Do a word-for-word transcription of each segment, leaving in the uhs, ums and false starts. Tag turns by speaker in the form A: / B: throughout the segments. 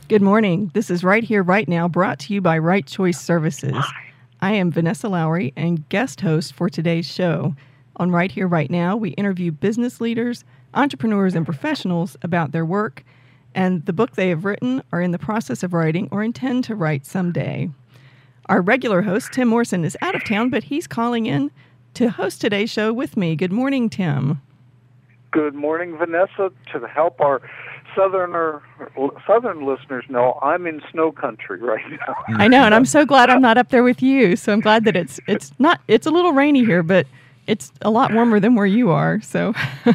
A: Good morning. This is Right Here, Right Now, brought to you by Right Choice Services. I am Vanessa Lowry and guest host for today's show. On Right Here, Right Now, we interview business leaders, entrepreneurs, and professionals about their work and the book they have written, are in the process of writing, or intend to write someday. Our regular host, Tim Morrison, is out of town, but he's calling in to host today's show with me. Good morning, Tim.
B: Good morning, Vanessa. To help our southerner southern listeners know, I'm in snow country right now.
A: I know, and I'm so glad I'm not up there with you. So I'm glad that it's it's not it's a little rainy here, but it's a lot warmer than where you are. So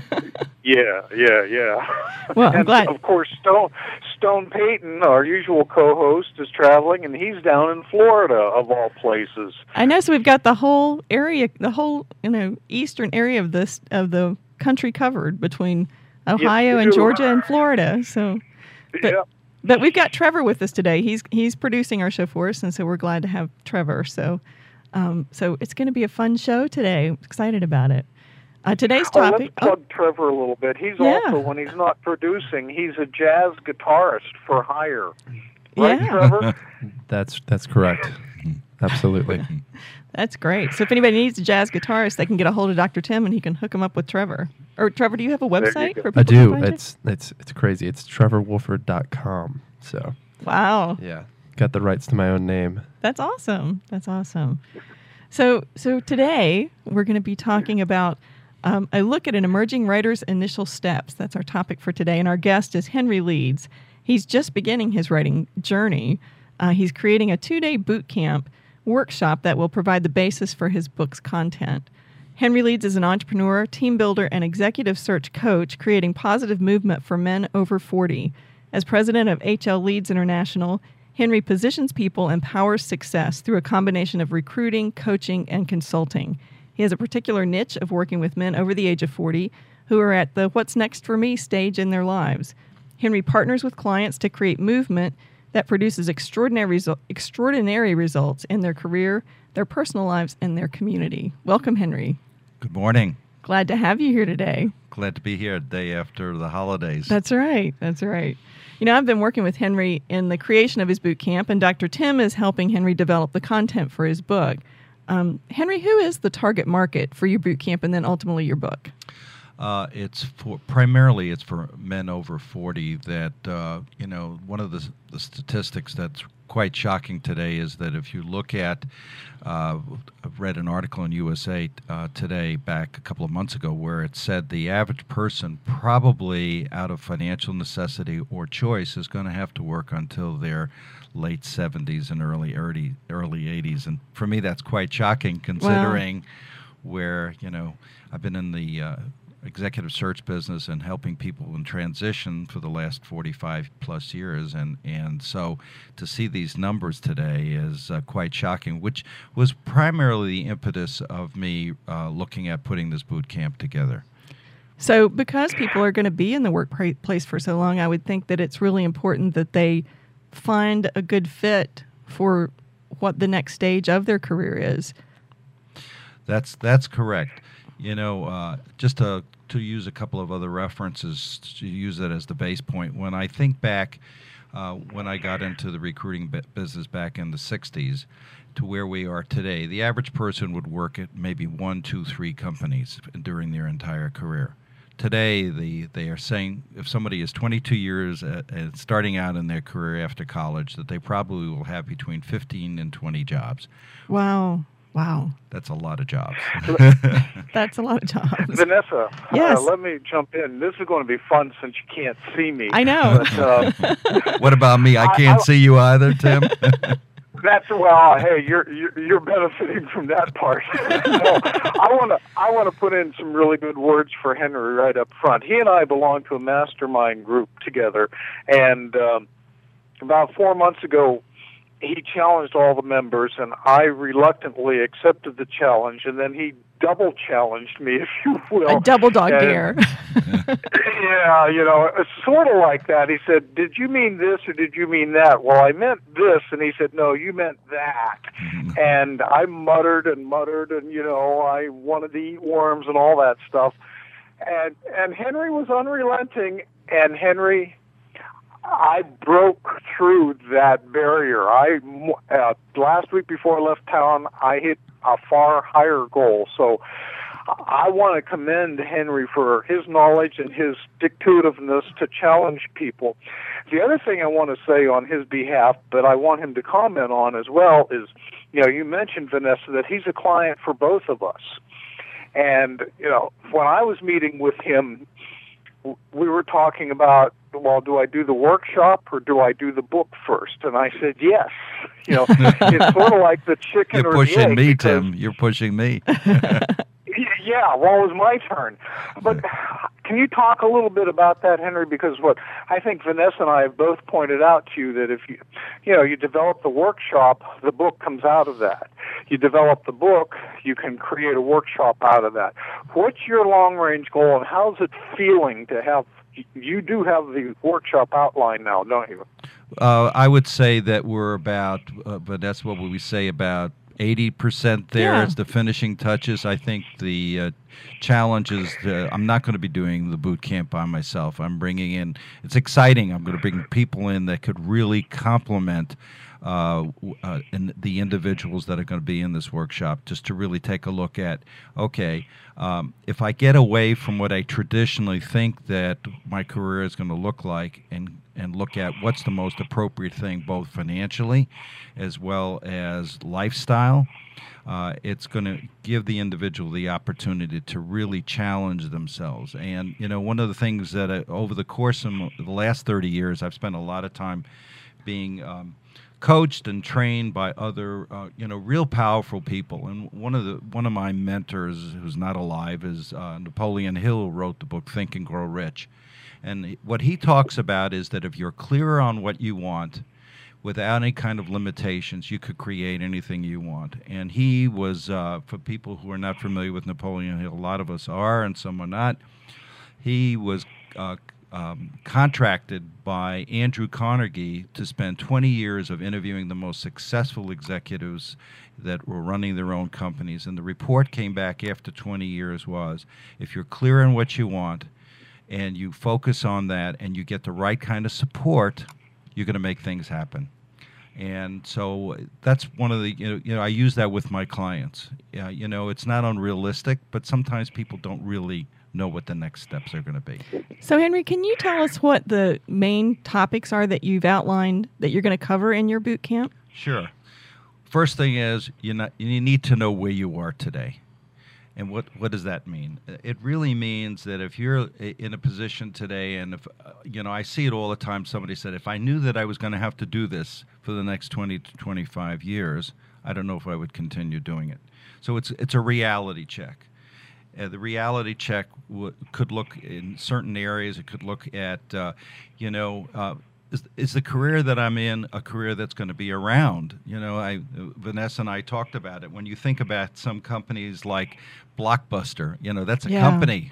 B: yeah, yeah, yeah.
A: Well, I'm
B: and
A: glad.
B: Of course, Stone Stone Payton, our usual co-host, is traveling, and he's down in Florida, of all places.
A: I know. So we've got the whole area, the whole you know eastern area of this of the country covered between Ohio
B: yes,
A: and
B: do.
A: Georgia and Florida. So, but,
B: yeah.
A: but we've got Trevor with us today. He's he's producing our show for us, and so we're glad to have Trevor. So, um, so it's going to be a fun show today. I'm excited about it. Uh, today's
B: Oh,
A: topic.
B: let's plug oh. Trevor a little bit. He's
A: Yeah.
B: also, when he's not producing, he's a jazz guitarist for hire. Right,
A: Yeah.
B: Trevor?
C: That's that's correct. Absolutely.
A: That's great. So if anybody needs a jazz guitarist, they can get a hold of Doctor Tim, and he can hook them up with Trevor. Or Trevor, do you have a website for people
C: I do.
A: to find
C: It's it's it's crazy. It's trevor wolford dot com. So
A: you? Wow.
C: yeah, got the rights to my own name.
A: That's awesome. That's awesome. So so today we're going to be talking about um, a look at an emerging writer's initial steps. That's our topic for today. And our guest is Henry Leeds. He's just beginning his writing journey. Uh, he's creating a two-day boot camp workshop that will provide the basis for his book's content. Henry Leeds is an entrepreneur, team builder, and executive search coach, creating positive movement for men over forty. As president of H L Leeds International, Henry positions people and powers success through a combination of recruiting, coaching, and consulting. He has a particular niche of working with men over the age of forty who are at the what's next for me stage in their lives. Henry partners with clients to create movement that produces extraordinary, resu- extraordinary results in their career, their personal lives, and their community. Welcome, Henry.
D: Good morning.
A: Glad to have you here today.
D: Glad to be here the day after the holidays.
A: That's right. That's right. You know, I've been working with Henry in the creation of his boot camp, and Doctor Tim is helping Henry develop the content for his book. Um, Henry, who is the target market for your boot camp and then ultimately your book?
D: Uh, it's for primarily it's for men over forty. That uh, you know, one of the, the statistics that's quite shocking today is that if you look at, uh, I've read an article in U S A uh, today, back a couple of months ago, where it said the average person, probably out of financial necessity or choice, is going to have to work until their late seventies and early early early eighties. And for me, that's quite shocking, considering wow. where you know I've been in the uh, executive search business and helping people in transition for the last forty-five plus years, and and so to see these numbers today is uh, quite shocking, which was primarily the impetus of me uh, looking at putting this boot camp together.
A: So because people are going to be in the workplace for so long, I would think that it's really important that they find a good fit for what the next stage of their career is.
D: That's that's correct. You know, uh, just to to use a couple of other references, to use that as the base point, when I think back uh, when I got into the recruiting business back in the sixties to where we are today, the average person would work at maybe one, two, three companies during their entire career. Today, the they are saying if somebody is twenty-two years at, at starting out in their career after college, that they probably will have between fifteen and twenty jobs.
A: Wow. Wow.
D: That's a lot of jobs.
A: That's a lot of jobs.
B: Vanessa,
A: yes.
B: uh, let me jump in. This is going to be fun since you can't see me.
A: I know.
B: But, uh,
D: what about me? I can't I, I, see you either, Tim.
B: That's well. Hey, you're you're, you're benefiting from that part. No, I want to I want to put in some really good words for Henry right up front. He and I belong to a mastermind group together, and um, about four months ago, he challenged all the members, and I reluctantly accepted the challenge, and then he double challenged me, if you will.
A: A double dog
B: and,
A: dare.
B: Yeah, you know, it's sort of like that. He said, did you mean this or did you mean that? Well, I meant this, and he said, no, you meant that. And I muttered and muttered, and, you know, I wanted to eat worms and all that stuff. And, and Henry was unrelenting, and Henry... I broke through that barrier. I uh, last week before I left town, I hit a far higher goal. So I want to commend Henry for his knowledge and his stick-to-itiveness to challenge people. The other thing I want to say on his behalf, but I want him to comment on as well, is, you know, you mentioned, Vanessa, that he's a client for both of us. And, you know, when I was meeting with him, we were talking about, well, do I do the workshop or do I do the book first? And I said, yes. You know, it's sort of like the chicken
D: You're
B: or the egg.
D: pushing me,
B: because-
D: Tim. You're pushing me.
B: Yeah, well, it was my turn. But can you talk a little bit about that, Henry? Because what I think Vanessa and I have both pointed out to you that if you, you know, you develop the workshop, the book comes out of that. You develop the book, you can create a workshop out of that. What's your long-range goal, and how's it feeling to have? You do have the workshop outline now, don't you?
D: Uh, I would say that we're about, uh, but that's what we say about eighty percent there
A: Yeah.
D: is the finishing touches. I think the uh, challenge is uh, I'm not going to be doing the boot camp by myself. I'm bringing in, it's exciting. I'm going to bring people in that could really complement uh, uh, in the individuals that are going to be in this workshop, just to really take a look at, okay, um, if I get away from what I traditionally think that my career is going to look like and and look at what's the most appropriate thing, both financially as well as lifestyle, uh, it's going to give the individual the opportunity to really challenge themselves. And, you know, one of the things that I, over the course of the last thirty years, I've spent a lot of time being um, coached and trained by other, uh, you know, real powerful people. And one of the one of my mentors, who's not alive, is uh, Napoleon Hill, who wrote the book Think and Grow Rich. And what he talks about is that if you're clearer on what you want, without any kind of limitations, you could create anything you want. And he was, uh, for people who are not familiar with Napoleon Hill, a lot of us are and some are not, he was uh, um, contracted by Andrew Carnegie to spend twenty years of interviewing the most successful executives that were running their own companies. And the report came back after twenty years was, if you're clear on what you want, and you focus on that and you get the right kind of support, you're going to make things happen. And so that's one of the, you know, you know I use that with my clients. Yeah, you know, it's not unrealistic, but sometimes people don't really know what the next steps are going to be.
A: So, Henry, can you tell us what the main topics are that you've outlined that you're going to cover in your boot camp?
D: Sure. First thing is you not, you need to know where you are today. And what, what does that mean? It really means that if you're in a position today, and if, uh, you know, I see it all the time, somebody said, if I knew that I was going to have to do this for the next twenty to twenty-five years, I don't know if I would continue doing it. So it's, it's a reality check. Uh, the reality check w- could look in certain areas. It could look at, uh, you know, uh, Is, is the career that I'm in a career that's going to be around? You know, I, Vanessa and I talked about it. When you think about some companies like Blockbuster, you know, that's a
A: Yeah.
D: company.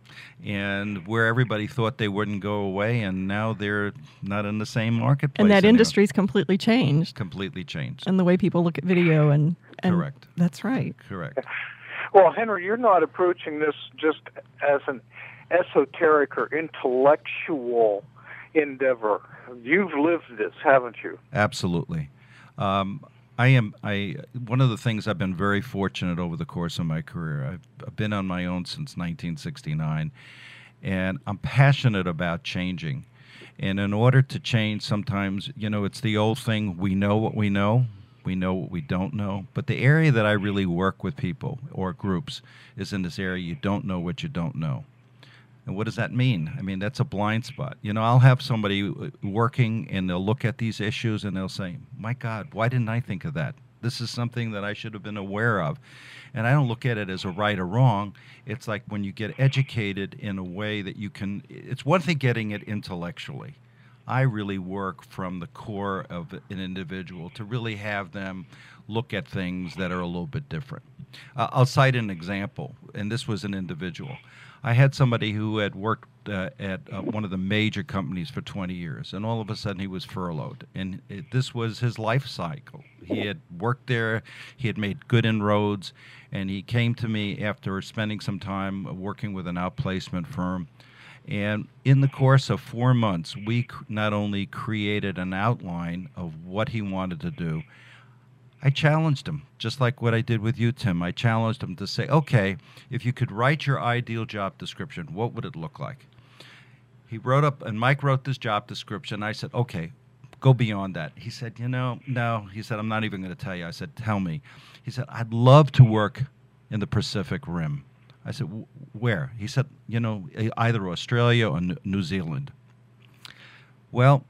D: And where everybody thought they wouldn't go away, and now they're not in the same marketplace
A: And that
D: anymore.
A: industry's completely changed,
D: Completely changed.
A: and the way people look at video and, and
D: Correct.
A: That's right.
D: Correct.
B: Well, Henry, you're not approaching this just as an esoteric or intellectual endeavor. You've lived this, haven't you?
D: Absolutely. Um, I am. I one of the things I've been very fortunate over the course of my career. I've, I've been on my own since nineteen sixty-nine, and I'm passionate about changing. And in order to change, sometimes, you know, it's the old thing: we know what we know, we know what we don't know. But the area that I really work with people or groups is in this area: you don't know what you don't know. And what does that mean? I mean, that's a blind spot. You know, I'll have somebody working and they'll look at these issues and they'll say, my God, why didn't I think of that? This is something that I should have been aware of. And I don't look at it as a right or wrong. It's like when you get educated in a way that you can, it's one thing getting it intellectually. I really work from the core of an individual to really have them look at things that are a little bit different. Uh, I'll cite an example, and this was an individual. I had somebody who had worked uh, at uh, one of the major companies for twenty years, and all of a sudden he was furloughed. And it, this was his life cycle. He had worked there, he had made good inroads, and he came to me after spending some time working with an outplacement firm. And in the course of four months, we c- not only created an outline of what he wanted to do, I challenged him, just like what I did with you, Tim. I challenged him to say, okay, if you could write your ideal job description, what would it look like? He wrote up, and Mike wrote this job description. I said, okay, go beyond that. He said, you know, no. He said, I'm not even going to tell you. I said, tell me. He said, I'd love to work in the Pacific Rim. I said, where? He said, you know, either Australia or New Zealand. Well,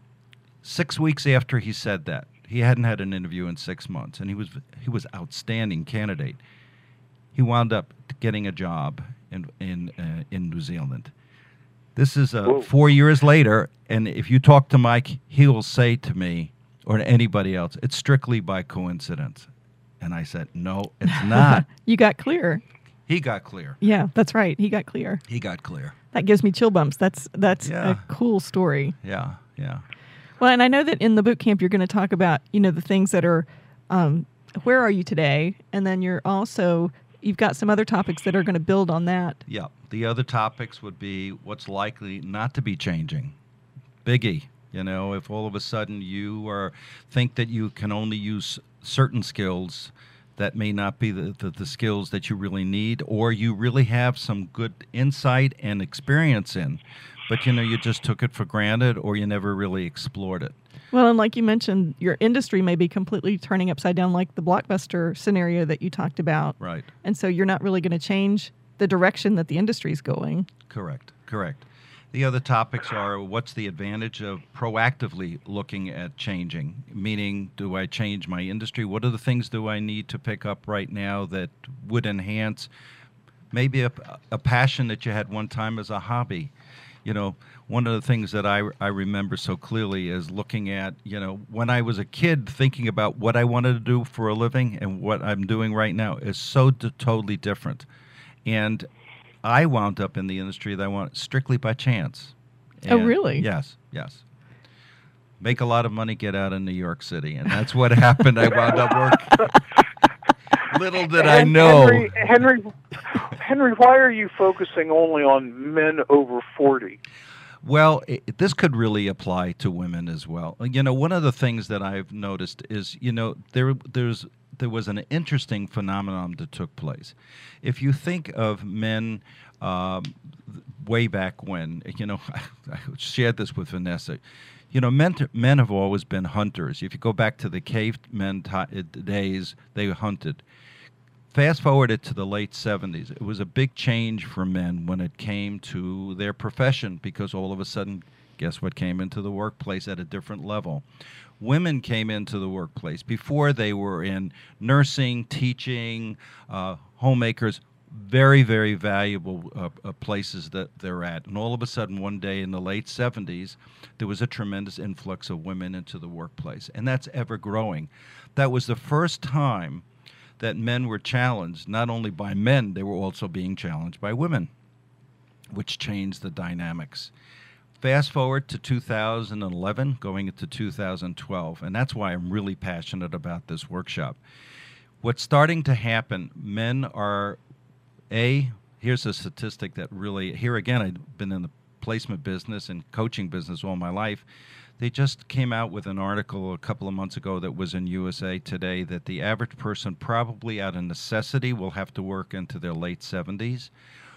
D: six weeks after he said that, he hadn't had an interview in six months, and he was he was outstanding candidate. He wound up getting a job in in uh, in New Zealand. This is uh, four years later, and if you talk to Mike, he will say to me or to anybody else, it's strictly by coincidence. And I said, no, it's not.
A: You got clear.
D: He got clear.
A: Yeah, that's right. He got clear.
D: He got clear.
A: That gives me chill bumps. That's that's
D: Yeah.
A: a cool story.
D: Yeah, yeah.
A: Well, and I know that in the boot camp you're going to talk about, you know, the things that are, um, where are you today? And then you're also, you've got some other topics that are going to build on that.
D: Yeah. The other topics would be what's likely not to be changing. Biggie. You know, if all of a sudden you are think that you can only use certain skills that may not be the, the, the skills that you really need, or you really have some good insight and experience in, but, you know, you just took it for granted or you never really explored it.
A: Well, and like you mentioned, your industry may be completely turning upside down like the Blockbuster scenario that you talked about.
D: Right.
A: And so you're not really going to change the direction that the industry is going.
D: Correct, correct. The other topics are what's the advantage of proactively looking at changing, meaning do I change my industry? What are the things do I need to pick up right now that would enhance maybe a, a passion that you had one time as a hobby? You know, one of the things that I, I remember so clearly is looking at, you know, when I was a kid thinking about what I wanted to do for a living and what I'm doing right now is so d- totally different. And I wound up in the industry that I want strictly by chance.
A: Oh,
D: And
A: really?
D: Yes, yes. Make a lot of money, get out of New York City. And that's what happened. I wound up working. Little did I
B: And
D: know.
B: Henry, Henry, Henry, why are you focusing only on men over forty?
D: Well, it, this could really apply to women as well. You know, one of the things that I've noticed is, you know, there there's there was an interesting phenomenon that took place. If you think of men um, way back when, you know, I shared this with Vanessa. You know, men men have always been hunters. If you go back to the cavemen t- days, they hunted. Fast forward it to the late seventies, it was a big change for men when it came to their profession because all of a sudden, guess what came into the workplace at a different level? Women came into the workplace. Before they were in nursing, teaching, uh, homemakers, very, very valuable uh, uh, places that they're at. And all of a sudden, one day in the late seventies, there was a tremendous influx of women into the workplace. And that's ever growing. That was the first time that men were challenged, not only by men, they were also being challenged by women, which changed the dynamics. Fast forward to two thousand eleven, going into two thousand twelve, and that's why I'm really passionate about this workshop. What's starting to happen, men are, A, here's a statistic that really, here again, I've been in the placement business and coaching business all my life. They just came out with an article a couple of months ago that was in U S A Today that the average person probably out of necessity will have to work into their late seventies.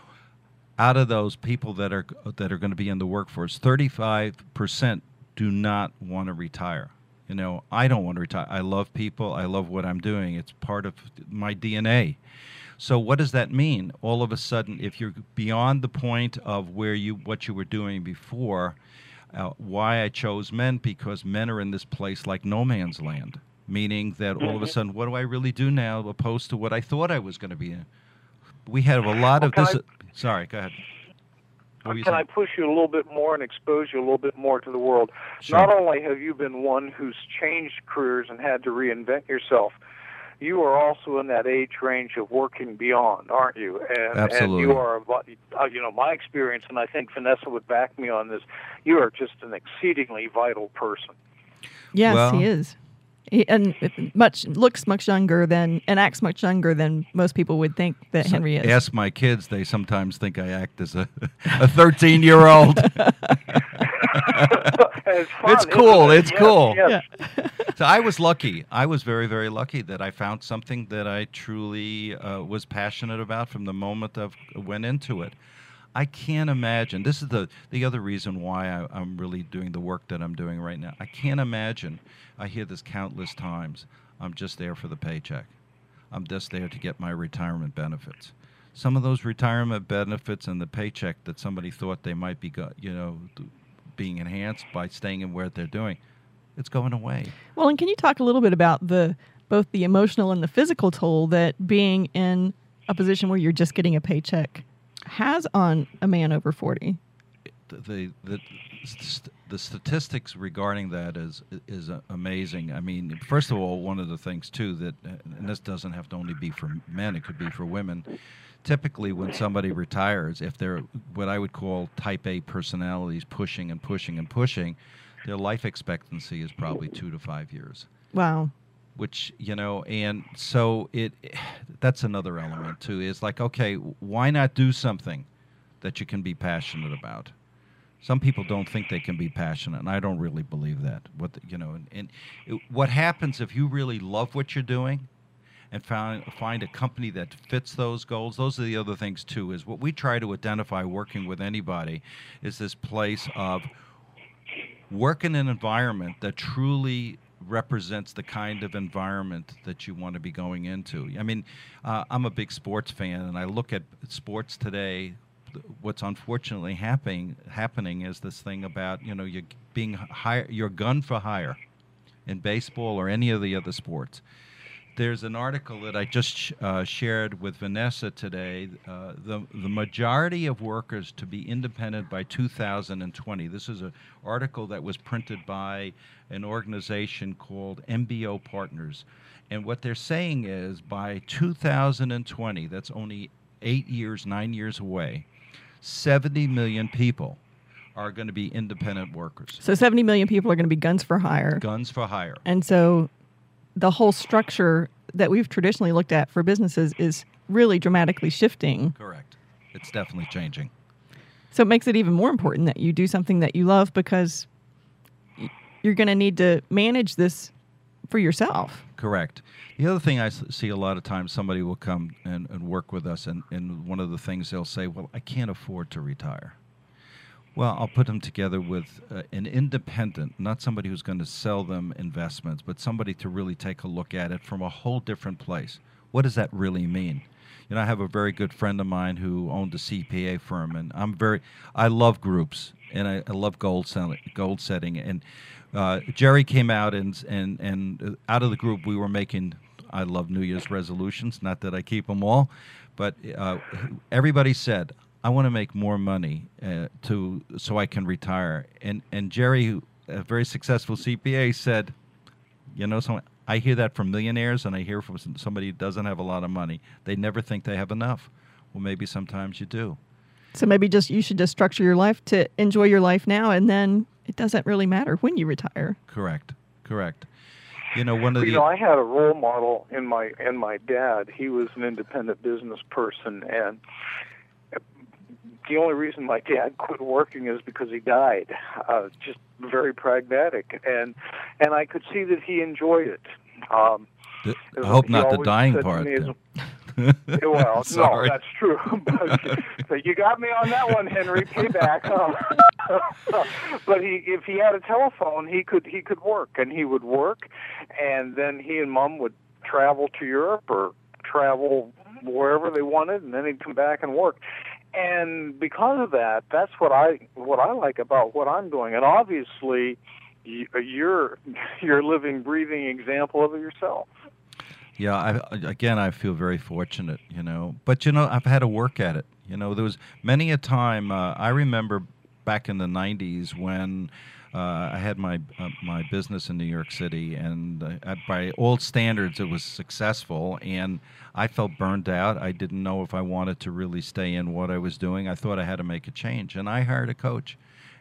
D: Out of those people that are that are going to be in the workforce, thirty-five percent do not want to retire. You know, I don't want to retire. I love people. I love what I'm doing. It's part of my D N A. So what does that mean? All of a sudden, if you're beyond the point of where you what you were doing before, uh, why I chose men, because men are in this place like no man's land, meaning that all of a sudden, what do I really do now opposed to what I thought I was going to be in? We have a lot
B: Well,
D: of this.
B: I,
D: sorry, go ahead. What were you
B: Can
D: saying?
B: I push you a little bit more and expose you a little bit more to the world?
D: Sure.
B: Not only have you been one who's changed careers and had to reinvent yourself, you are also in that age range of working beyond, aren't you? And,
D: Absolutely.
B: And you are, uh, you know, my experience, and I think Vanessa would back me on this, you are just an exceedingly vital person.
A: Yes,
D: Well,
A: he is. He, and it much looks much younger than and acts much younger than most people would think that
D: So
A: Henry is.
D: Ask my kids; they sometimes think I act as a a thirteen-year-old.
B: It's fun,
D: It's cool.
B: isn't it?
D: It's
B: Yes,
D: cool.
B: yes.
A: Yeah.
D: So I was lucky. I was very, very lucky that I found something that I truly uh, was passionate about from the moment I went into it. I can't imagine. This is the the other reason why I, I'm really doing the work that I'm doing right now. I can't imagine. I hear this countless times. I'm just there for the paycheck. I'm just there to get my retirement benefits. Some of those retirement benefits and the paycheck that somebody thought they might be, go, you know, being enhanced by staying in where they're doing, it's going away.
A: Well, and can you talk a little bit about the both the emotional and the physical toll that being in a position where you're just getting a paycheck has on a man over forty?
D: The the the, the statistics regarding that is is amazing. I mean, first of all, one of the things too that, and this doesn't have to only be for men; it could be for women. Typically, when somebody retires, if they're what I would call type A personalities, pushing and pushing and pushing, their life expectancy is probably two to five years.
A: Wow.
D: Which, you know, and so it that's another element too, is like, okay, why not do something that you can be passionate about? Some people don't think they can be passionate, and I don't really believe that. What the, you know, and, and it, what happens if you really love what you're doing and find find a company that fits those goals? Those are the other things too. Is what we try to identify working with anybody is this place of work in an environment that truly represents the kind of environment that you want to be going into. I mean, uh, I'm a big sports fan, and I look at sports today. What's unfortunately happening happening is this thing about, you know, you're being hire, you're gun for hire in baseball or any of the other sports. There's an article that I just sh- uh, shared with Vanessa today. Uh, the the majority of workers to be independent by two thousand twenty. This is an article that was printed by an organization called M B O Partners, and what they're saying is by two thousand twenty, that's only eight years, nine years away, seventy million people are going to be independent workers.
A: So seventy million people are going to be guns for hire.
D: Guns for hire.
A: And so the whole structure that we've traditionally looked at for businesses is really dramatically shifting.
D: Correct. It's definitely changing.
A: So it makes it even more important that you do something that you love, because y- you're going to need to manage this for yourself.
D: Correct. The other thing I s- see a lot of times, somebody will come and, and work with us, and, and one of the things they'll say, well, I can't afford to retire. Well, I'll put them together with uh, an independent, not somebody who's going to sell them investments, but somebody to really take a look at it from a whole different place. What does that really mean? You know, I have a very good friend of mine who owned a C P A firm, and I'm very, I love groups, and I, I love goal setting, goal setting. And uh, Jerry came out, and and and out of the group, we were making, I love New Year's resolutions. Not that I keep them all, but uh, everybody said, I want to make more money uh, to so I can retire. And and Jerry, who, a very successful C P A, said, you know, so I hear that from millionaires, and I hear from somebody who doesn't have a lot of money. They never think they have enough. Well, maybe sometimes you do.
A: So maybe just you should just structure your life to enjoy your life now, and then it doesn't really matter when you retire.
D: Correct. Correct. You know, one of
B: You
D: the
B: know, I had a role model in my in my dad. He was an independent business person, and the only reason my dad quit working is because he died. Uh, just very pragmatic, and and I could see that he enjoyed it. Um,
D: the I hope
B: he
D: not the
B: always
D: dying
B: said to
D: part.
B: me as
D: then.
B: Well, no,
D: Sorry.
B: that's true. But, but you got me on that one, Henry. Payback. Huh? But he, if he had a telephone, he could he could work, and he would work, and then he and Mom would travel to Europe or travel wherever they wanted, and then he'd come back and work. And because of that, that's what I what I like about what I'm doing. And obviously, you're you're a living, breathing example of it yourself.
D: Yeah, I, again, I feel very fortunate, you know. But, you know, I've had to work at it. You know, there was many a time, uh, I remember back in the nineties when uh, I had my uh, my business in New York City, and uh, by all standards, it was successful, and I felt burned out. I didn't know if I wanted to really stay in what I was doing. I thought I had to make a change, and I hired a coach.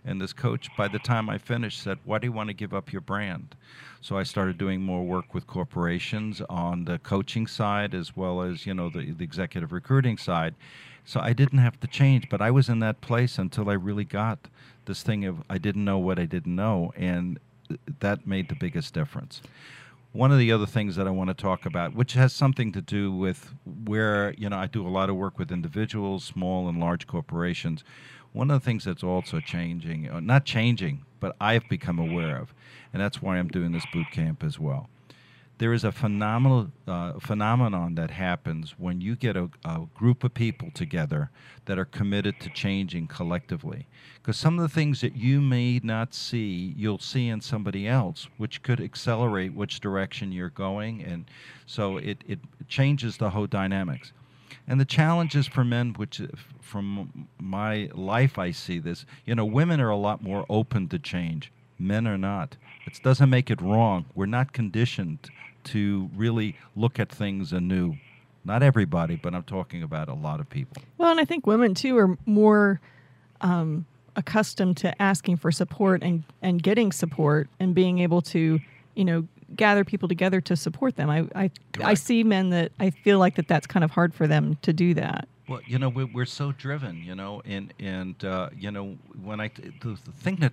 D: And this coach, by the time I finished, said, why do you want to give up your brand? So I started doing more work with corporations on the coaching side as well as, you know, the, the executive recruiting side. So I didn't have to change, but I was in that place until I really got this thing of I didn't know what I didn't know, and that made the biggest difference. One of the other things that I want to talk about, which has something to do with where, you know, I do a lot of work with individuals, small and large corporations. One of the things that's also changing, uh, not changing, but I've become aware of, and that's why I'm doing this boot camp as well. There is a phenomenal uh, phenomenon that happens when you get a, a group of people together that are committed to changing collectively. Because some of the things that you may not see, you'll see in somebody else, which could accelerate which direction you're going. And so it, it changes the whole dynamics. And the challenges for men, which from my life I see this, you know, women are a lot more open to change. Men are not. It doesn't make it wrong. We're not conditioned to really look at things anew. Not everybody, but I'm talking about a lot of people.
A: Well, and I think women, too, are more um, accustomed to asking for support and, and getting support and being able to, you know, gather people together to support them. I I, I see men that I feel like that that's kind of hard for them to do that.
D: Well, you know, we're, we're so driven, you know, and, and uh, you know, when I, the, the thing that,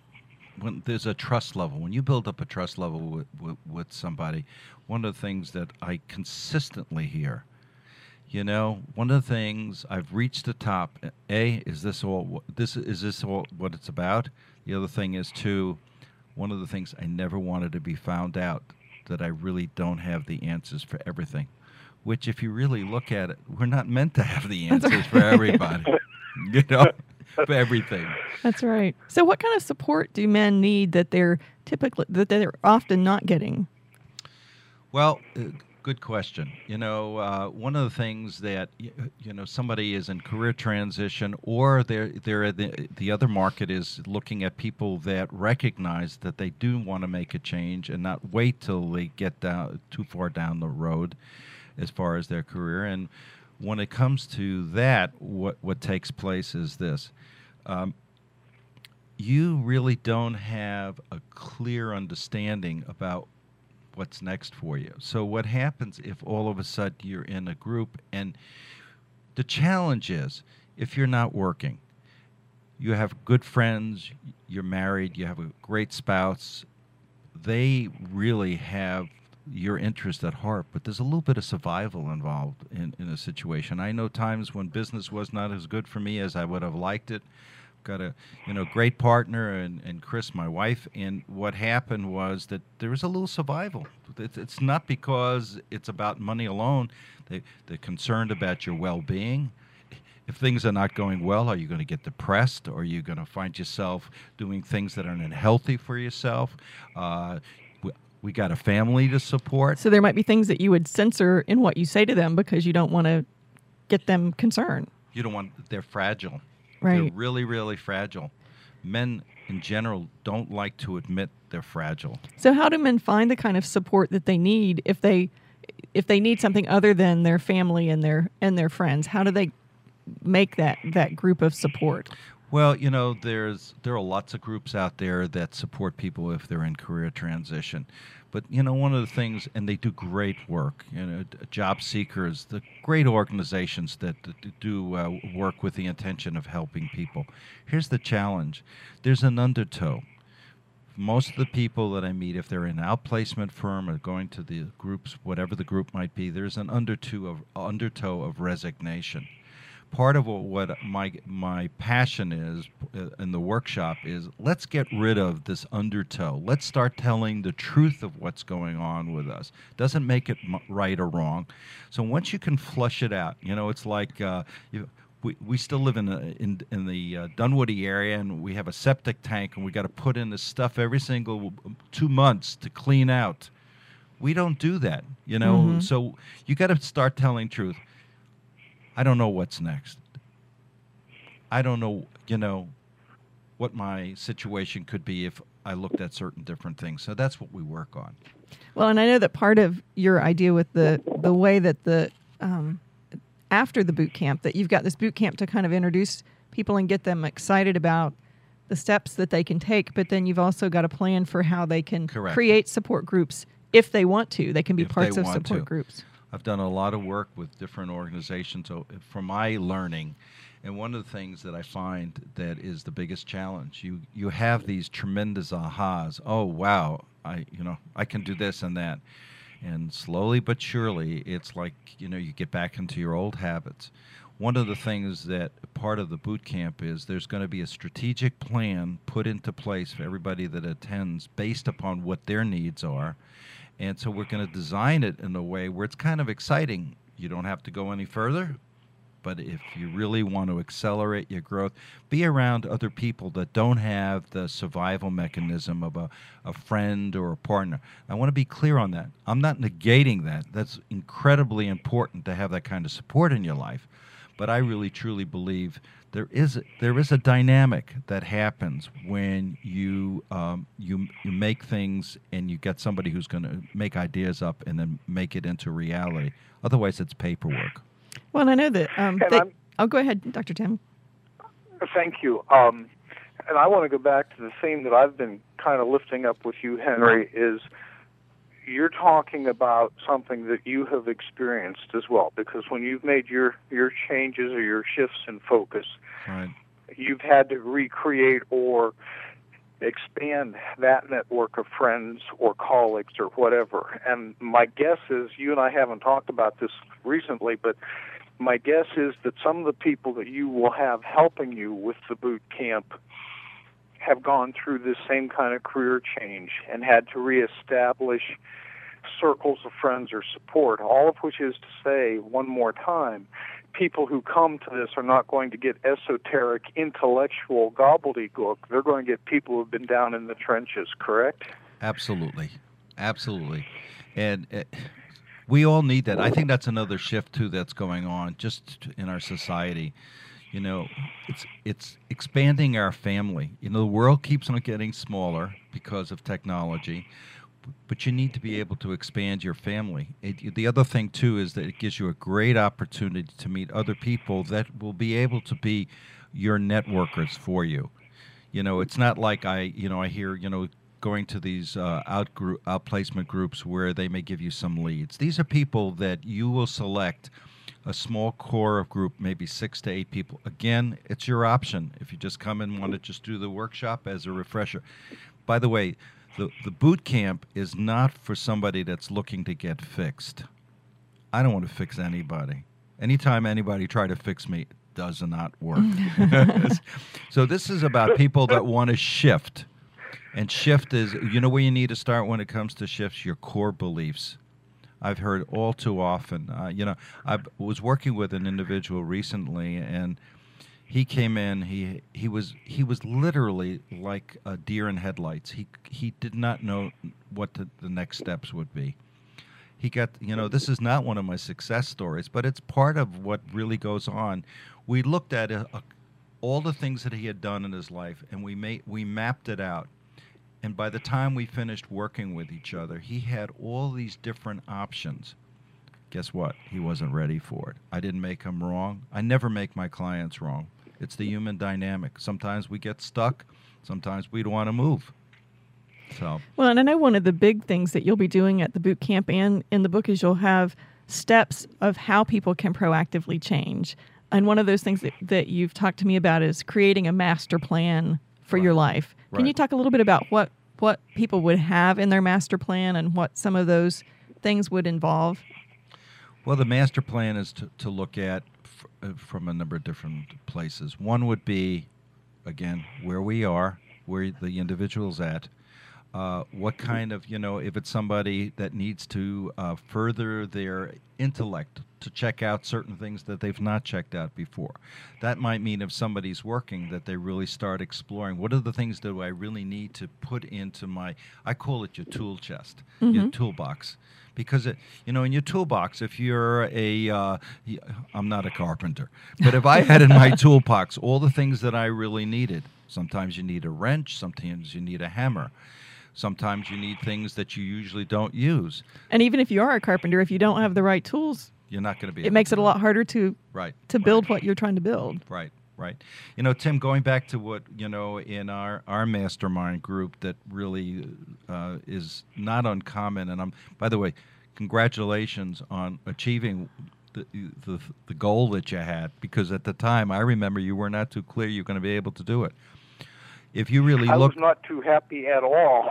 D: when there's a trust level, when you build up a trust level with, with, with somebody, one of the things that I consistently hear, you know, one of the things I've reached the top. A, is this all? This is this all what it's about? The other thing is two. One of the things I never wanted to be found out that I really don't have the answers for everything. Which, if you really look at it, we're not meant to have the answers for everybody. You know. For everything.
A: That's right. So what kind of support do men need that they're typically, that they're often not getting?
D: Well, uh, good question. You know, uh, one of the things that, you know, somebody is in career transition, or they're, they're the, the other market is looking at people that recognize that they do want to make a change and not wait till they get down too far down the road as far as their career. And when it comes to that, what, what takes place is this. Um, you really don't have a clear understanding about what's next for you. So what happens if all of a sudden you're in a group, and the challenge is if you're not working, you have good friends, you're married, you have a great spouse, they really have your interest at heart, but there's a little bit of survival involved in, in a situation. I know times when business was not as good for me as I would have liked it. Got a you know great partner and, and Chris, my wife, and what happened was that there was a little survival. It's, it's not because it's about money alone. They, they're concerned about your well-being. If things are not going well, are you going to get depressed? Or are you going to find yourself doing things that are unhealthy for yourself? Uh, We got a family to support.
A: So there might be things that you would censor in what you say to them because you don't want to get them concerned.
D: You don't want, they're fragile.
A: Right.
D: They're really, really fragile. Men in general don't like to admit they're fragile.
A: So how do men find the kind of support that they need if they if they need something other than their family and their and their friends? How do they make that, that group of support?
D: Well, you know, there's there are lots of groups out there that support people if they're in career transition. But, you know, one of the things, and they do great work, you know, job seekers, the great organizations that do uh, work with the intention of helping people. Here's the challenge. There's an undertow. Most of the people that I meet, if they're in an outplacement firm or going to the groups, whatever the group might be, there's an undertow of, undertow of resignation. Part of what my my passion is in the workshop is let's get rid of this undertow. Let's start telling the truth of what's going on with us. Doesn't make it right or wrong. So once you can flush it out, you know, it's like uh, you, we we still live in a, in in the uh, Dunwoody area, and we have a septic tank, and we got to put in this stuff every single two months to clean out. We don't do that, you know. Mm-hmm. So you got to start telling truth. I don't know what's next. I don't know, you know, what my situation could be if I looked at certain different things. So that's what we work on.
A: Well, and I know that part of your idea with the, the way that the, um, after the boot camp, that you've got this boot camp to kind of introduce people and get them excited about the steps that they can take, but then you've also got a plan for how they can
D: Correct.
A: create support groups if they want to. They can be
D: If
A: parts
D: they
A: of
D: want
A: support
D: to.
A: groups.
D: I've done a lot of work with different organizations so from my learning, and one of the things that I find that is the biggest challenge, you you have these tremendous ahas. Oh wow, I you know I can do this and that, and slowly but surely, it's like you know you get back into your old habits. One of the things that part of the boot camp is there's going to be a strategic plan put into place for everybody that attends based upon what their needs are. And so we're going to design it in a way where it's kind of exciting. You don't have to go any further, but if you really want to accelerate your growth, be around other people that don't have the survival mechanism of a, a friend or a partner. I want to be clear on that. I'm not negating that. That's incredibly important to have that kind of support in your life. But I really, truly believe there is a, there is a dynamic that happens when you um, you you make things and you get somebody who's going to make ideas up and then make it into reality. Otherwise, it's paperwork.
A: Well, and I know that. Um,
B: And
A: they,
B: I'm-
A: oh, go ahead, Doctor Tim.
B: Thank you. Um, and I want to go back to the theme that I've been kind of lifting up with you, Henry, is you're talking about something that you have experienced as well, because when you've made your, your changes or your shifts in focus,
D: Right.
B: you've had to recreate or expand that network of friends or colleagues or whatever. And my guess is, you and I haven't talked about this recently, but my guess is that some of the people that you will have helping you with the boot camp have gone through this same kind of career change and had to reestablish circles of friends or support, all of which is to say, one more time, people who come to this are not going to get esoteric, intellectual gobbledygook. They're going to get people who have been down in the trenches, correct?
D: Absolutely. Absolutely. And uh, we all need that. I think that's another shift, too, that's going on just in our society. You know, it's it's expanding our family. You know, the world keeps on getting smaller because of technology, but you need to be able to expand your family. It, the other thing, too, is that it gives you a great opportunity to meet other people that will be able to be your networkers for you. You know, it's not like I, you know, I hear, you know, going to these uh, out group, outplacement groups where they may give you some leads. These are people that you will select a small core of group, maybe six to eight people. Again, it's your option if you just come and want to just do the workshop as a refresher. By the way, the, the boot camp is not for somebody that's looking to get fixed. I don't want to fix anybody. Anytime anybody try to fix me, it does not work. So this is about people that want to shift. And shift is, you know where you need to start when it comes to shifts? Your core beliefs. I've heard all too often. Uh, you know, I was working with an individual recently, and he came in. He he was he was literally like a deer in headlights. He he did not know what the, the next steps would be. He got, you know, this is not one of my success stories, but it's part of what really goes on. We looked at a, a, all the things that he had done in his life, and we made we mapped it out. And by the time we finished working with each other, he had all these different options. Guess what? He wasn't ready for it. I didn't make him wrong. I never make my clients wrong. It's the human dynamic. Sometimes we get stuck. Sometimes we don't want to move. So,
A: Well, and I know one of the big things that you'll be doing at the boot camp and in the book is you'll have steps of how people can proactively change. And one of those things that, that you've talked to me about is creating a master plan for
D: Right.
A: your life. Can
D: Right.
A: you talk a little bit about what, what people would have in their master plan and what some of those things would involve?
D: well, the master plan is to, to look at f- uh, from a number of different places. One would be, again, where we are, where the individual's at. Uh, what kind of, you know, if it's somebody that needs to uh, further their intellect to check out certain things that they've not checked out before. That might mean if somebody's working that they really start exploring, what are the things do I really need to put into my, I call it your tool chest, your toolbox. Because, it, you know, in your toolbox, if you're a, uh, y- I'm not a carpenter, but if I had in my toolbox all the things that I really needed, sometimes you need a wrench, sometimes you need a hammer. Sometimes you need things that you usually don't use.
A: And even if you are a carpenter, if you don't have the right tools,
D: You're not going to be
A: it
D: able
A: makes
D: to
A: it a
D: do
A: lot harder to
D: Right.
A: to
D: right,
A: build what you're trying to build.
D: Right, Right. You know, Tim, going back to what, you know, in our, our mastermind group that really uh, is not uncommon. And I'm, by the way, congratulations on achieving the, the the goal that you had, because at the time, I remember you were not too clear you're going to be able to do it. If you really
B: I
D: look,
B: was not too happy at all.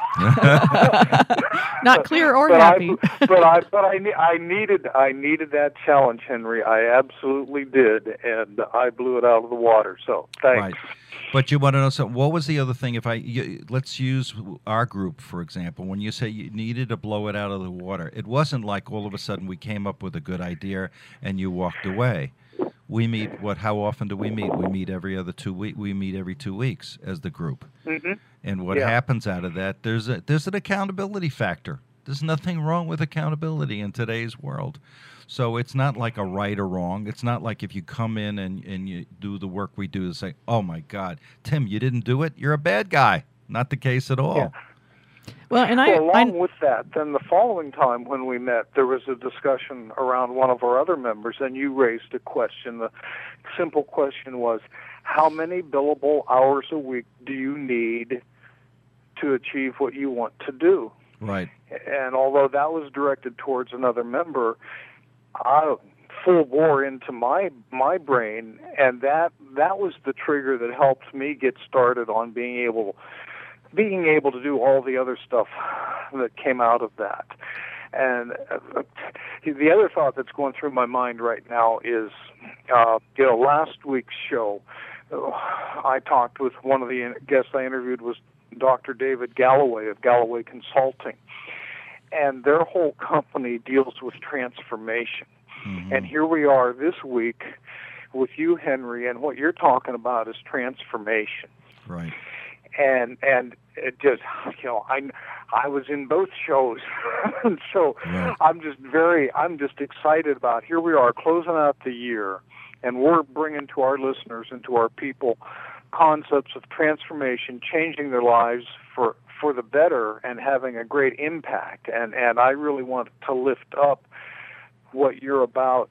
A: Not clear or
B: but
A: happy.
B: I, but I, but I, ne- I needed, I needed that challenge, Henry. I absolutely did, and I blew it out of the water. So thanks.
D: right. But you want to know something? What was the other thing? If I you, let's use our group for example. When you say you needed to blow it out of the water, it wasn't like all of a sudden we came up with a good idea and you walked away. We meet, what, how often do we meet? We meet every other two week. We meet every two weeks as the group.
B: Mm-hmm.
D: And what
B: Yeah.
D: happens out of that, there's a there's an accountability factor. There's nothing wrong with accountability in today's world. So it's not like a right or wrong. It's not like if you come in and, and you do the work we do to say, oh my God, Tim, you didn't do it, you're a bad guy. Not the case at all.
B: Yeah.
A: Well, and I,
B: Well, along
A: I
B: with that, then the following time when we met, there was a discussion around one of our other members, and you raised a question. The simple question was, how many billable hours a week do you need to achieve what you want to do?
D: Right.
B: And although that was directed towards another member, I full bore into my my brain, and that that was the trigger that helped me get started on being able being able to do all the other stuff that came out of that. And uh, the other thought that's going through my mind right now is, uh, you know, last week's show, uh, I talked with one of the guests I interviewed was Doctor David Galloway of Galloway Consulting. And their whole company deals with transformation. Mm-hmm. And here we are this week with you, Henry, and what you're talking about is transformation.
D: Right.
B: And and it just, you know, I, I was in both shows, and so
D: right.
B: I'm just very, I'm just excited about, here we are closing out the year, and we're bringing to our listeners and to our people concepts of transformation, changing their lives for for the better and having a great impact. And, and I really want to lift up what you're about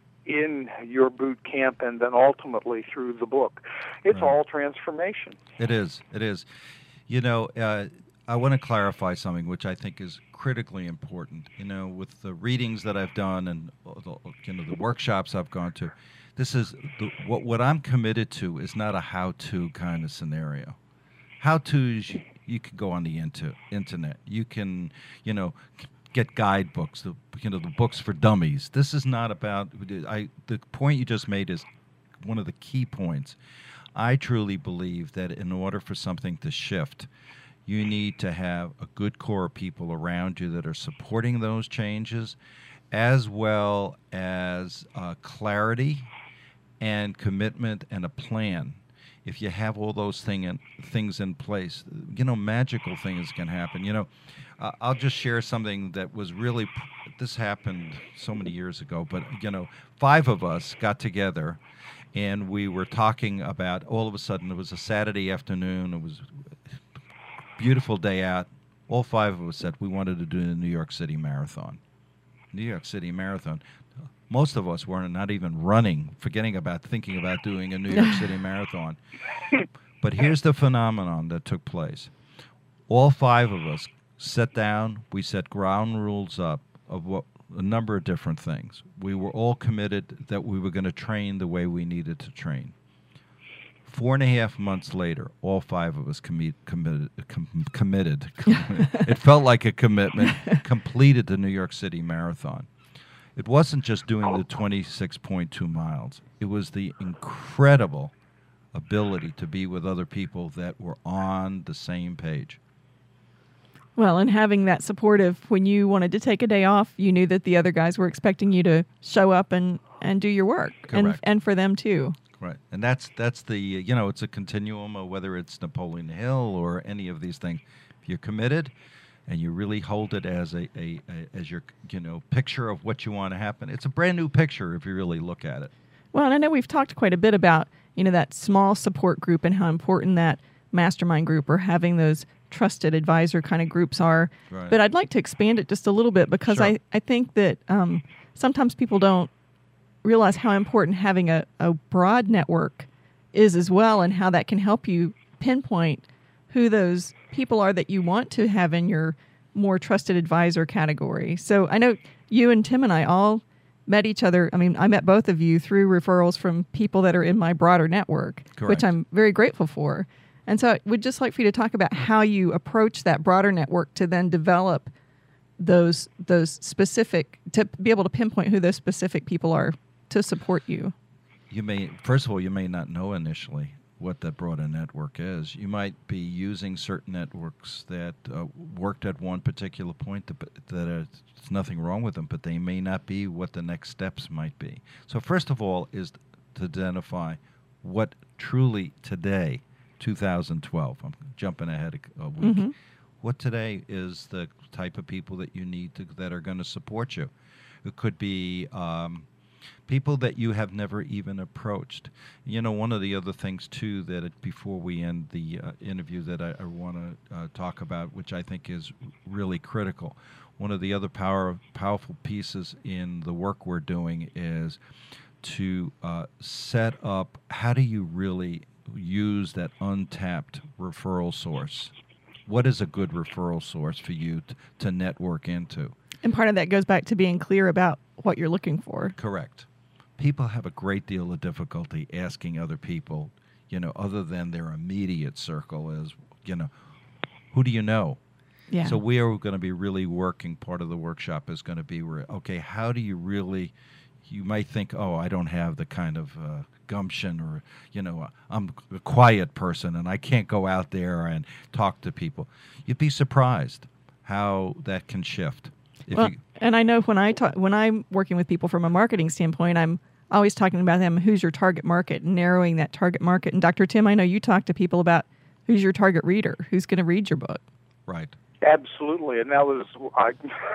B: in your boot camp and then ultimately through the book. It's
D: right.
B: all transformation.
D: It is. It is. You know, uh, I want to clarify something which I think is critically important. You know, with the readings that I've done and the, you know the workshops I've gone to, this is the, what what I'm committed to is not a how-to kind of scenario. How-tos, you, you can go on the inter, internet. You can, you know, get guidebooks, the you know the books for dummies. This is not about. I the point you just made is one of the key points. I truly believe that in order for something to shift, you need to have a good core of people around you that are supporting those changes, as well as uh, clarity and commitment and a plan. If you have all those thing in, things in place, you know, magical things can happen. You know, uh, I'll just share something that was really, this happened so many years ago, but, you know, five of us got together and we were talking about, all of a sudden, it was a Saturday afternoon, it was a beautiful day out. All five of us said we wanted to do the New York City Marathon. New York City Marathon. Most of us were not even running, forgetting about thinking about doing a New York City Marathon. But here's the phenomenon that took place. All five of us sat down, we set ground rules up of what a number of different things. We were all committed that we were going to train the way we needed to train. Four and a half months later, all five of us commi- committed, com- committed. It felt like a commitment, completed the New York City Marathon. It wasn't just doing the twenty-six point two miles. It was the incredible ability to be with other people that were on the same page.
A: Well, and having that supportive, when you wanted to take a day off, you knew that the other guys were expecting you to show up and, and do your work.
D: Correct.
A: And and for them too.
D: Right. And that's that's the, you know, it's a continuum of whether it's Napoleon Hill or any of these things. If you're committed and you really hold it as a, a, a as your, you know, picture of what you want to happen, it's a brand new picture if you really look at it.
A: Well, and I know we've talked quite a bit about, you know, that small support group and how important that mastermind group or having those trusted advisor kind of groups are.
D: Right.
A: But I'd like to expand it just a little bit because
D: Sure.
A: I, I think that um, sometimes people don't realize how important having a, a broad network is as well, and how that can help you pinpoint who those people are that you want to have in your more trusted advisor category. So I know you and Tim and I all met each other. I mean, I met both of you through referrals from people that are in my broader network,
D: Correct.
A: which I'm very grateful for. And so I would just like for you to talk about how you approach that broader network to then develop those those specific, to be able to pinpoint who those specific people are to support you.
D: You may, first of all, you may not know initially what that broader network is. You might be using certain networks that uh, worked at one particular point that, that uh, there's nothing wrong with them, but they may not be what the next steps might be. So first of all is to identify what truly today, two thousand twelve, I'm jumping ahead a, a week,
A: Mm-hmm.
D: what today is the type of people that you need to, that are going to support you. It could be um, people that you have never even approached. You know, one of the other things, too, that it, before we end the uh, interview that I, I want to uh, talk about, which I think is really critical, one of the other power, powerful pieces in the work we're doing is to uh, set up, how do you really use that untapped referral source? What is a good referral source for you t- to network into?
A: And part of that goes back to being clear about what you're looking for.
D: Correct. People have a great deal of difficulty asking other people, you know, other than their immediate circle, as, you know, who do you know?
A: Yeah.
D: So we are going to be really working, part of the workshop is going to be, where, okay, how do you really, you might think, oh, I don't have the kind of uh, gumption, or, you know, uh, I'm a quiet person and I can't go out there and talk to people. You'd be surprised how that can shift. If
A: Well,
D: you,
A: and I know when I talk, when I'm working with people from a marketing standpoint, I'm always talking about them, who's your target market, and narrowing that target market. And Doctor Tim, I know you talk to people about who's your target reader, who's going to read your book.
D: right.
B: Absolutely, and that was I,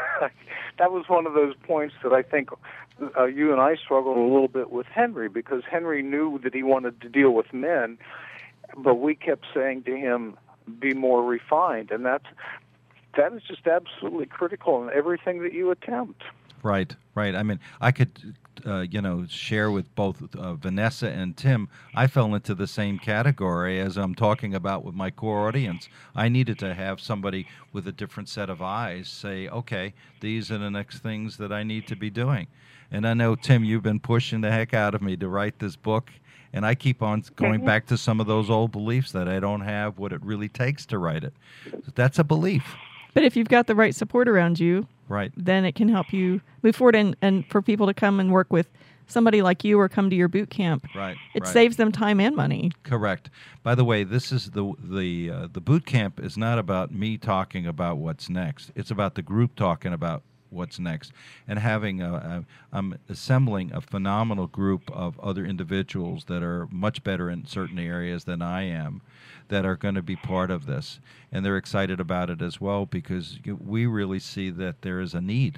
B: that was one of those points that I think uh, you and I struggled a little bit with Henry, because Henry knew that he wanted to deal with men, but we kept saying to him, "Be more refined," and that's that is just absolutely critical in everything that you attempt.
D: Right, right. I mean, I could, uh, you know, share with both uh, Vanessa and Tim. I fell into the same category as I'm talking about with my core audience. I needed to have somebody with a different set of eyes say, okay, these are the next things that I need to be doing. And I know, Tim, you've been pushing the heck out of me to write this book, and I keep on going
B: Mhm.
D: back to some of those old beliefs that I don't have what it really takes to write it. That's a belief.
A: But if you've got the right support around you,
D: Right.
A: then it can help you move forward. And, and for people to come and work with somebody like you or come to your boot camp,
D: Right.
A: it
D: right.
A: saves them time and money.
D: Correct. By the way, this is the the uh, the boot camp is not about me talking about what's next. It's about the group talking about what's next, and having a, a I'm assembling a phenomenal group of other individuals that are much better in certain areas than I am, that are going to be part of this, and they're excited about it as well, because you- we really see that there is a need.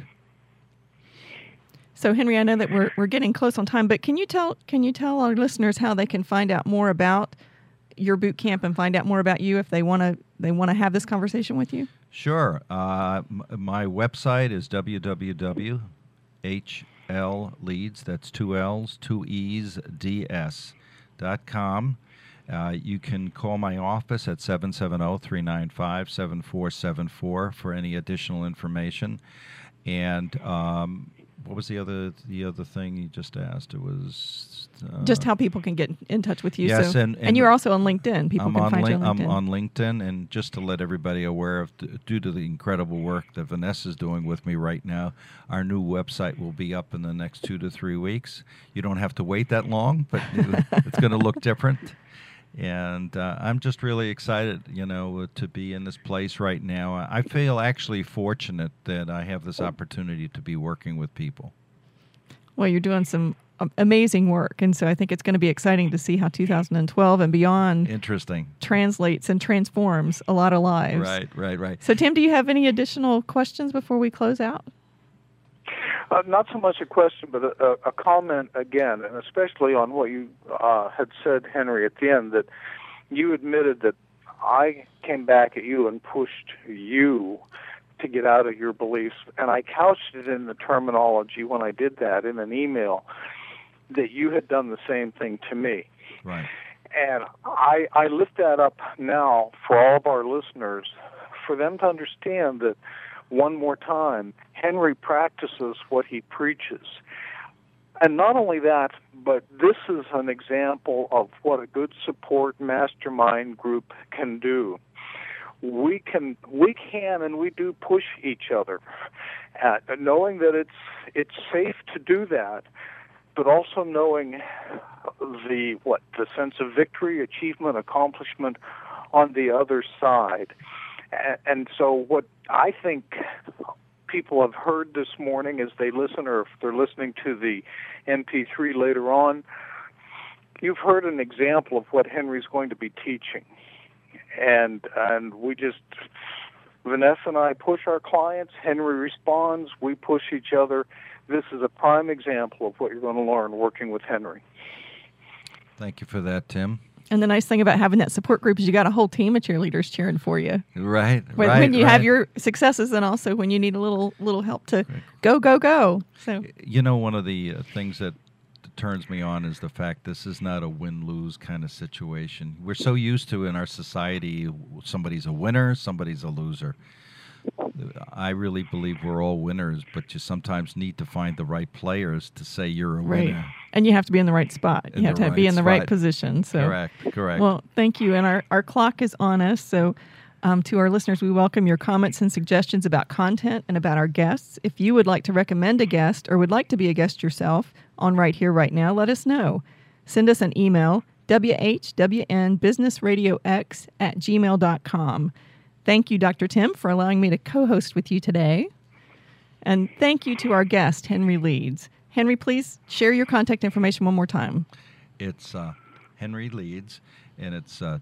A: So Henry, I know that we're we're getting close on time, but can you tell can you tell our listeners how they can find out more about your boot camp and find out more about you if they want to they want to have this conversation with you?
D: Sure. Uh, m- my website is w w w dot h l leads, that's two L's, two E's, D S, dot com. Uh, you can call my office at seven seven zero, three nine five, seven four seven four for any additional information. And um, what was the other the other thing you just asked? It was uh,
A: Just how people can get in touch with you.
D: yes,
A: so,
D: and- and
A: you're also on LinkedIn. People
D: I'm
A: can
D: on
A: find you
D: Lin-
A: on LinkedIn.
D: I'm on LinkedIn, and just to let everybody aware of, d- due to the incredible work that Vanessa's doing with me right now, our new website will be up in the next two to three weeks. You don't have to wait that long, but it- it's going to look different. And uh, I'm just really excited, you know, to be in this place right now. I feel actually fortunate that I have this opportunity to be working with people.
A: Well, you're doing some um, amazing work, and so I think it's going to be exciting to see how two thousand twelve and beyond
D: Interesting.
A: translates and transforms a lot of lives.
D: Right, right, right.
A: So, Tim, do you have any additional questions before we close out?
B: Uh, not so much a question, but a, a, a comment again, and especially on what you uh, had said, Henry, at the end, that you admitted that I came back at you and pushed you to get out of your beliefs, and I couched it in the terminology when I did that in an email that you had done the same thing to me.
D: Right.
B: And I, I lift that up now for all of our listeners, for them to understand that, one more time, Henry practices what he preaches. And not only that, but this is an example of what a good support mastermind group can do. We can, we can, and we do push each other, at knowing that it's it's safe to do that, but also knowing the what the sense of victory, achievement, accomplishment on the other side. And, and so, what I think people have heard this morning as they listen, or if they're listening to the M P three later on, you've heard an example of what Henry's going to be teaching. And and we just, Vanessa and I push our clients, Henry responds, we push each other. This is a prime example of what you're going to learn working with Henry.
D: Thank you for that, Tim.
A: And the nice thing about having that support group is you got a whole team of cheerleaders cheering for you.
D: Right,
A: when,
D: right.
A: When you
D: right.
A: have your successes, and also when you need a little little help to go, go, go. So
D: you know, one of the uh, things that turns me on is the fact this is not a win-lose kind of situation. We're so used to in our society, somebody's a winner, somebody's a loser. I really believe we're all winners, but you sometimes need to find the right players to say you're a
A: right.
D: winner.
A: And you have to be in the right spot.
D: In
A: you have
D: the
A: to
D: right
A: be in the right
D: spot.
A: position. So
D: Correct, correct.
A: Well, thank you. And our, our clock is on us. So um, to our listeners, we welcome your comments and suggestions about content and about our guests. If you would like to recommend a guest or would like to be a guest yourself on Right Here, Right Now, let us know. Send us an email, w h w n business radio x at gmail dot com. Thank you, Doctor Tim, for allowing me to co-host with you today. And thank you to our guest, Henry Leeds. Henry, please share your contact information one more time.
D: It's uh, Henry Leeds, and it's uh,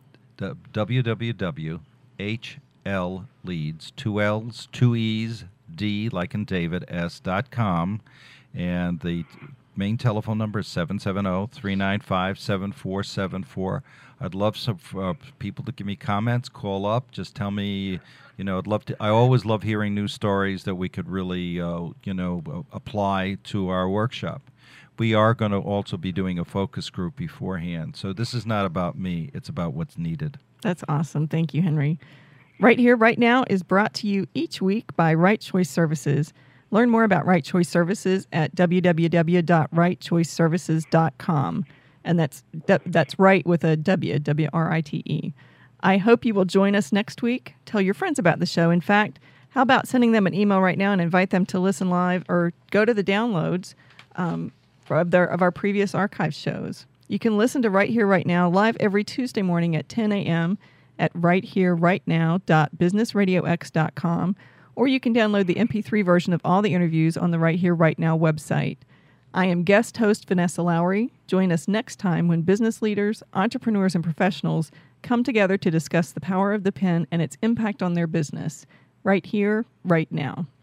D: w w w dot h l leeds, two L's, two E's, D, like in David, S dot com. And the main telephone number is seven seven zero, three nine five, seven four seven four. I'd love some uh, people to give me comments, call up, just tell me, you know, I'd love to, I always love hearing news stories that we could really, uh, you know, apply to our workshop. We are going to also be doing a focus group beforehand. So this is not about me, it's about what's needed.
A: That's awesome. Thank you, Henry. Right Here, Right Now is brought to you each week by Right Choice Services. Learn more about Right Choice Services at w w w dot right choice services dot com. And that's that's right with a W, W R I T E. I hope you will join us next week. Tell your friends about the show. In fact, how about sending them an email right now and invite them to listen live or go to the downloads um, of, their, of our previous archive shows. You can listen to Right Here, Right Now live every Tuesday morning at ten a.m. at right here right now dot business radio x dot com, or you can download the M P three version of all the interviews on the Right Here, Right Now website. I am guest host Vanessa Lowry. Join us next time when business leaders, entrepreneurs, and professionals come together to discuss the power of the pen and its impact on their business. Right here, right now.